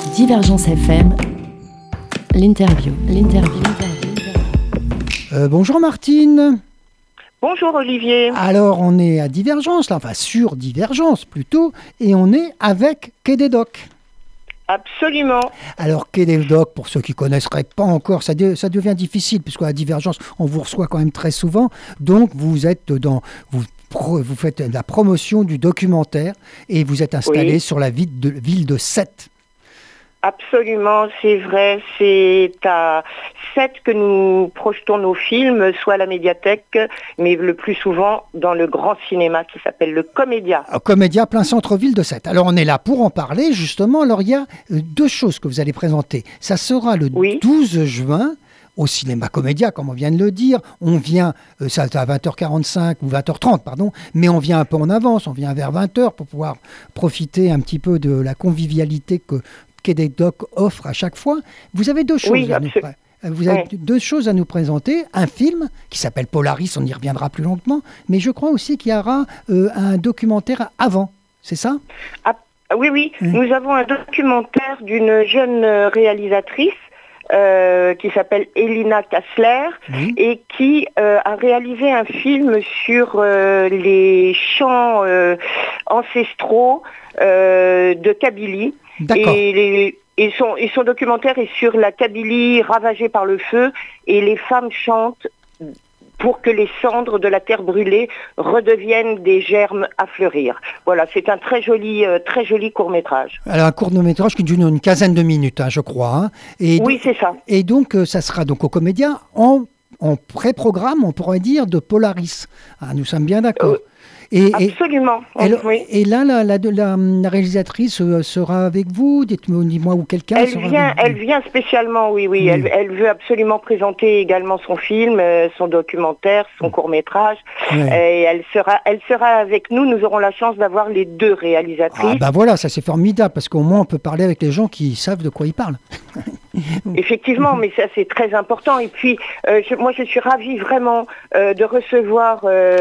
Divergence FM, l'interview. Bonjour Martine. Bonjour Olivier. Alors on est à Divergence, là, enfin sur Divergence plutôt, et on est avec Quai des Docs. Absolument. Alors Quai des Docs, pour ceux qui ne connaisseraient pas encore, ça devient difficile, puisqu'à Divergence, on vous reçoit quand même très souvent. Donc vous êtes vous faites la promotion du documentaire et vous êtes installé sur la ville de Sète. Absolument, c'est vrai. C'est à Sète que nous projetons nos films, soit à la médiathèque, mais le plus souvent dans le grand cinéma qui s'appelle le Comédia. Comédia, plein centre-ville de Sète. Alors on est là pour en parler justement. Alors il y a deux choses que vous allez présenter. Ça sera le 12 juin. Au cinéma Comédia, comme on vient de le dire. On vient, ça à 20h45 ou 20h30, pardon, mais on vient un peu en avance, on vient vers 20h pour pouvoir profiter un petit peu de la convivialité que Quai des Docs offre à chaque fois. Vous avez deux choses deux choses à nous présenter. Un film qui s'appelle Polaris, on y reviendra plus longuement, mais je crois aussi qu'il y aura un documentaire avant, c'est ça ? Oui. Nous avons un documentaire d'une jeune réalisatrice qui s'appelle Elina Kassler et qui a réalisé un film sur les chants ancestraux de Kabylie. Et son documentaire est sur la Kabylie ravagée par le feu, et les femmes chantent pour que les cendres de la terre brûlée redeviennent des germes à fleurir. Voilà, c'est un très joli court-métrage. Alors un court-métrage qui dure une quinzaine de minutes, je crois. Oui, c'est ça. Et donc, ça sera donc au Comédia en pré-programme, on pourrait dire, de Polaris. Nous sommes bien d'accord. Absolument. Et là, la réalisatrice sera avec vous, dis-moi, ou quelqu'un Elle vient spécialement, oui. Elle veut absolument présenter également son film, son documentaire, son court-métrage. Et elle sera avec nous. Nous aurons la chance d'avoir les deux réalisatrices. Voilà, ça c'est formidable, parce qu'au moins on peut parler avec les gens qui savent de quoi ils parlent. Effectivement, mais ça c'est très important. Et puis, moi je suis ravie vraiment de recevoir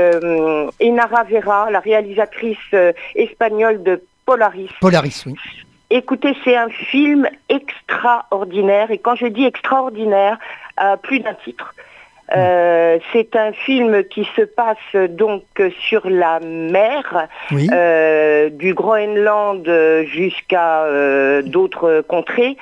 Enara Vera, la réalisatrice espagnole de Polaris. Polaris, oui. Écoutez, c'est un film extraordinaire. Et quand je dis extraordinaire, plus d'un titre. C'est un film qui se passe donc sur la mer, du Groenland jusqu'à d'autres contrées.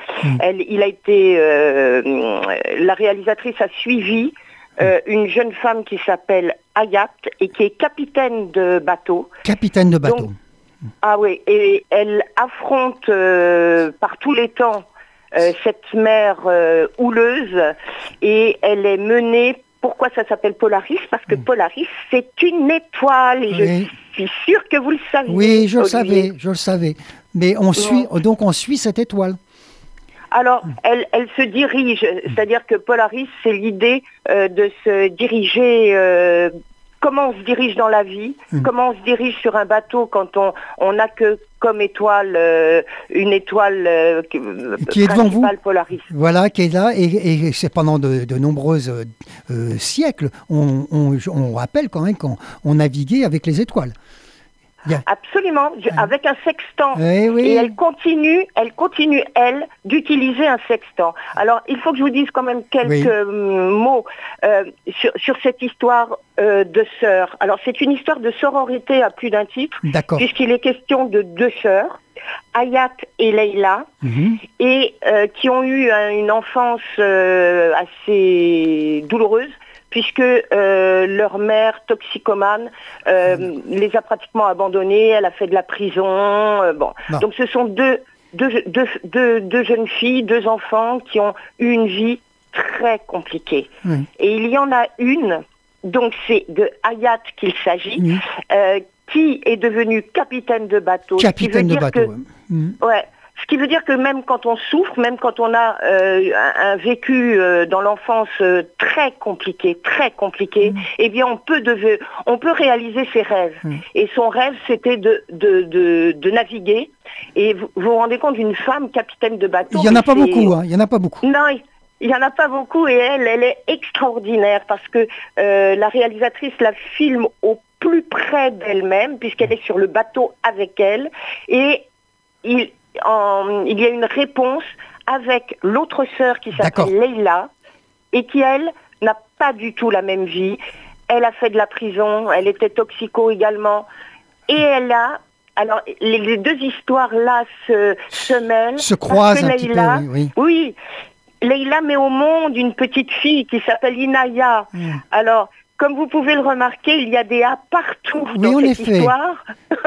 La réalisatrice a suivi une jeune femme qui s'appelle Hayat et qui est capitaine de bateau. Capitaine de bateau. Et elle affronte par tous les temps cette mer houleuse, et elle est menée. Pourquoi ça s'appelle Polaris ? Parce que Polaris, c'est une étoile, et je suis sûre que vous le saviez. Oui, je le savais. Mais on suit cette étoile. Alors, elle se dirige, c'est-à-dire que Polaris, c'est l'idée de se diriger. Comment on se dirige dans la vie, comment on se dirige sur un bateau quand on n'a que comme étoile une étoile qui est devant vous, Polaris. Voilà, qui est là, et c'est pendant de nombreux siècles, on rappelle quand même qu'on naviguait avec les étoiles. Absolument, avec un sextant. Oui. Et elle continue, elle, d'utiliser un sextant. Alors, il faut que je vous dise quand même quelques mots sur cette histoire de sœurs. Alors, c'est une histoire de sororité à plus d'un titre, puisqu'il est question de deux sœurs, Hayat et Leila, et qui ont eu une enfance assez douloureuse, puisque leur mère, toxicomane, les a pratiquement abandonnés, elle a fait de la prison. Donc ce sont deux jeunes filles, deux enfants qui ont eu une vie très compliquée. Et il y en a une, donc c'est de Hayat qu'il s'agit, qui est devenue capitaine de bateau. Capitaine de bateau, Ce qui veut dire que même quand on souffre, même quand on a un vécu dans l'enfance très compliqué, eh bien on peut réaliser ses rêves. Et son rêve, c'était de naviguer. Et vous vous rendez compte d'une femme capitaine de bateau. Il n'y en a pas beaucoup, il n'y en a pas beaucoup. Non, il n'y en a pas beaucoup, et elle est extraordinaire, parce que la réalisatrice la filme au plus près d'elle-même, puisqu'elle est sur le bateau avec elle, et il y a une réponse avec l'autre sœur qui s'appelle Leïla et qui, elle, n'a pas du tout la même vie. Elle a fait de la prison, elle était toxico également. Et elle a... Alors, les deux histoires-là se mêlent. Se croisent un petit peu, oui. Oui, Leïla met au monde une petite fille qui s'appelle Inaya. Alors, comme vous pouvez le remarquer, il y a des A partout dans cette histoire.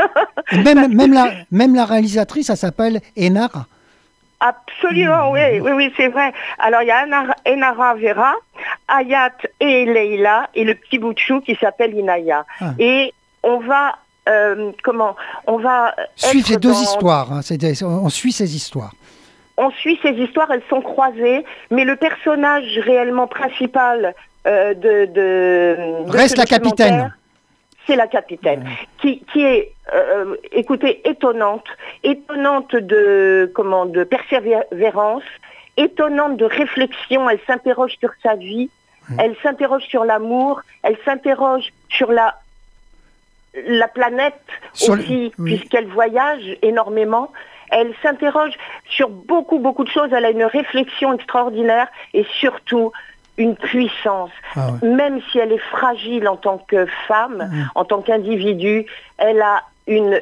même la réalisatrice, ça s'appelle Enara. Absolument, oui, c'est vrai. Alors, il y a Enara Vera, Hayat et Leïla, et le petit bout de chou qui s'appelle Inaya. Et on va... on va suivre ces deux histoires. Hein, on suit ces histoires. On suit ces histoires, elles sont croisées, mais le personnage réellement principal reste la capitaine. C'est la capitaine, qui est, écoutez, étonnante de persévérance, étonnante de réflexion. Elle s'interroge sur sa vie, elle s'interroge sur l'amour, elle s'interroge sur la planète aussi, puisqu'elle voyage énormément. Elle s'interroge sur beaucoup de choses. Elle a une réflexion extraordinaire et surtout une puissance. Même si elle est fragile en tant que femme, en tant qu'individu, elle a une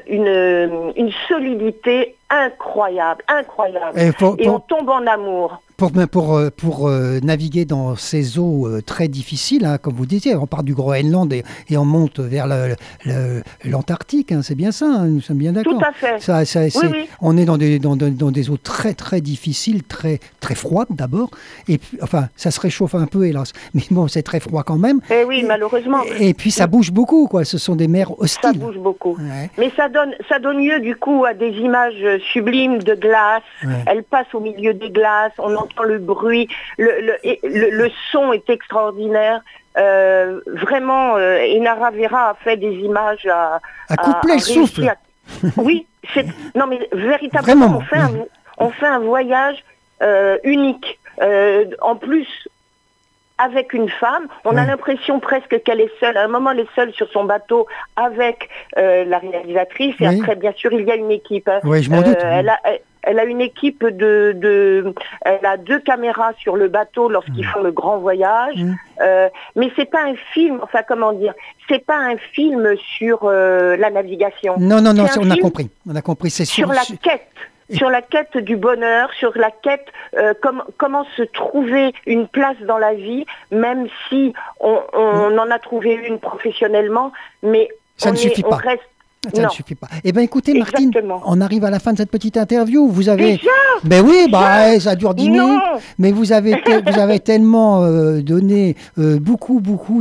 solidité incroyable. Et on tombe en amour. Pour naviguer dans ces eaux très difficiles, hein, comme vous disiez, on part du Groenland et on monte vers l'Antarctique, hein, c'est bien ça, hein, nous sommes bien d'accord. Tout à fait. Oui. On est dans des eaux très très difficiles, très très froides d'abord, et puis, enfin ça se réchauffe un peu hélas, mais bon c'est très froid quand même. Malheureusement. Et puis ça bouge beaucoup, quoi. Ce sont des mers hostiles. Ça bouge beaucoup. Mais ça donne lieu du coup à des images sublimes de glace. Elle passe au milieu des glaces, on entend le bruit, le son est extraordinaire. Vraiment, Enara Vera a fait des images à coupler le souffle. Oui, non mais véritablement, on fait un voyage unique. En plus, avec une femme, on a l'impression presque qu'elle est seule. À un moment, elle est seule sur son bateau avec la réalisatrice. Et après, bien sûr, il y a une équipe. Oui, je m'en doute. Elle a une équipe elle a 2 caméras sur le bateau lorsqu'ils font le grand voyage. Mais c'est pas un film, c'est pas un film sur la navigation. Non, on a compris. C'est sur la quête. Sur la quête du bonheur, sur la quête comment se trouver une place dans la vie, même si on en a trouvé une professionnellement, mais ça ne suffit pas. Ça ne suffit pas. Eh bien, écoutez, Martine, on arrive à la fin de cette petite interview. Vous avez... Déjà oui, ça dure 10 minutes. Mais vous avez tellement donné beaucoup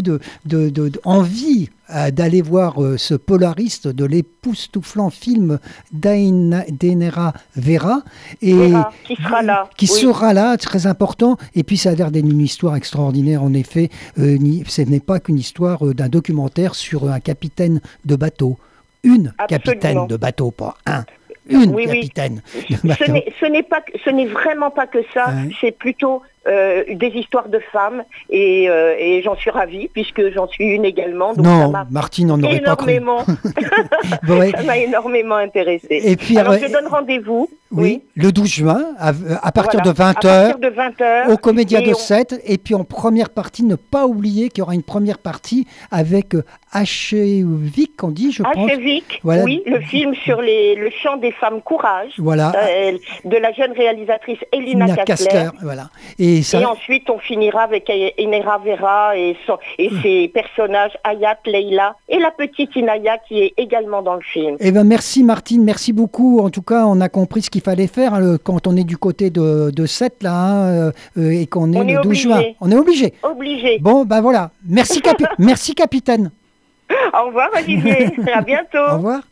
envie d'aller voir ce polariste de l'époustouflant film d'Enara Vera. Qui sera là. Sera là, très important. Et puis, ça a l'air d'être une histoire extraordinaire, en effet. Ce n'est pas qu'une histoire d'un documentaire sur un capitaine de bateau. Une capitaine de bateau, pas un. Capitaine de bateau. Ce n'est vraiment pas que ça, c'est plutôt des histoires de femmes et j'en suis ravie puisque j'en suis une également. Donc Martine, on n'aurait pas cru. Ça m'a énormément intéressée. Et puis, alors je donne rendez-vous. Le 12 juin, à partir de 20h, au Comédia de 7. Et puis en première partie, ne pas oublier qu'il y aura une première partie avec Hachevik, on dit, je pense. Hachevik, le film sur le chant des femmes courage, de la jeune réalisatrice Elina Kassler. Et ensuite, on finira avec Enara Vera et ses personnages, Hayat, Leïla et la petite Inaya qui est également dans le film. Eh ben, merci Martine, merci beaucoup. En tout cas, on a compris ce qu'il fallait faire quand on est du côté de 7 là, et qu'on est le 12 juin. On est obligé. Bon, ben voilà. Merci, merci capitaine. Au revoir Olivier, à bientôt. Au revoir.